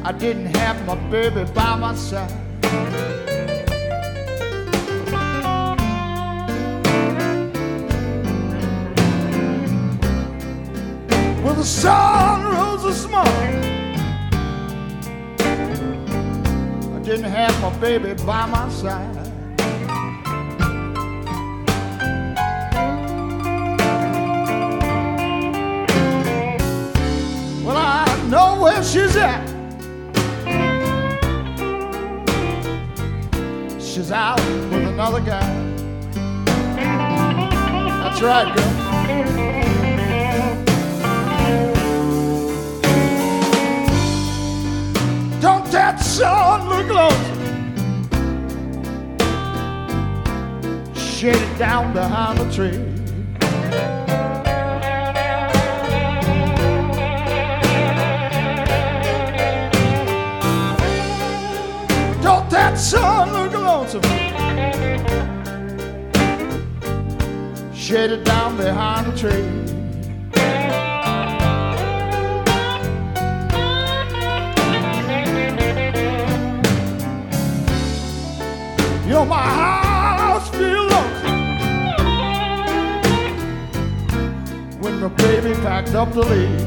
I didn't have my baby by my side. Well, the sun rose this morning, I didn't have my baby by my side. Well, I know where she's at. She's out with another guy. That's right, girl. Don't that sun look lonesome? Shaded down behind the tree. Don't that sun look lonesome? Shaded down behind the tree. You know, my house feels lonesome when the baby packed up to leave.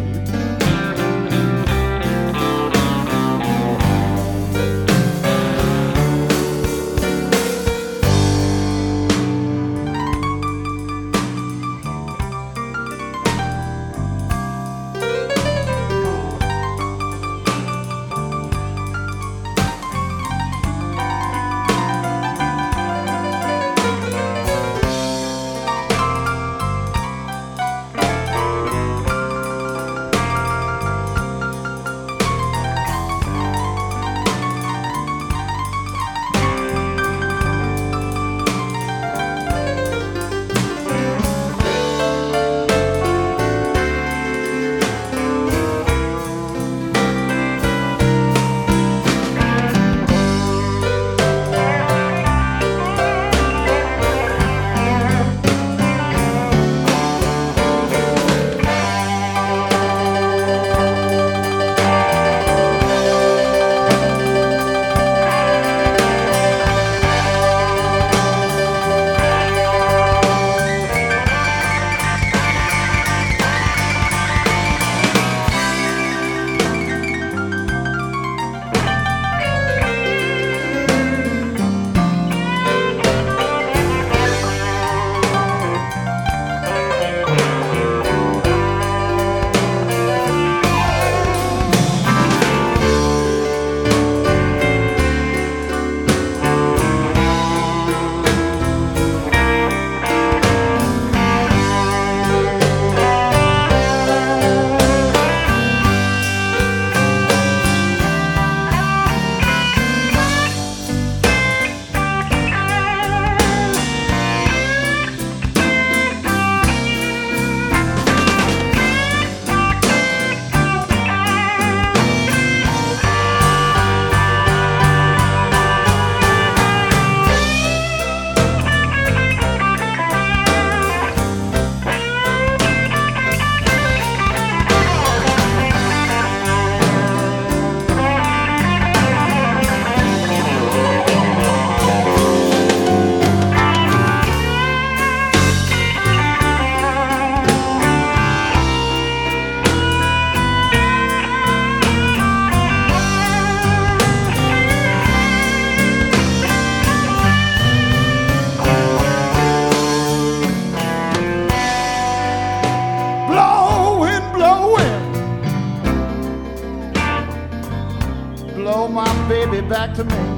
Blow my baby back to me.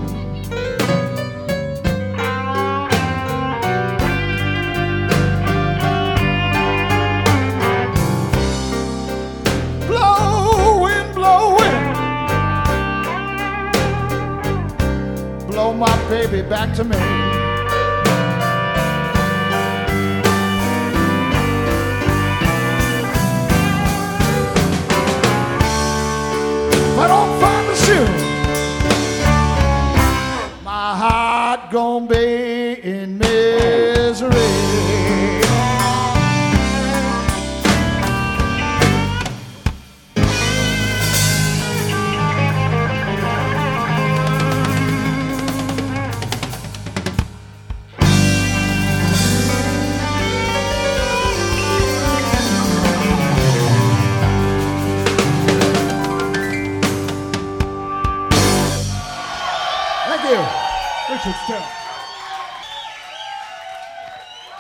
Blow, wind, blow my baby back to me. If I don't find the shoe, my heart gonna be in misery. you. Richard Still.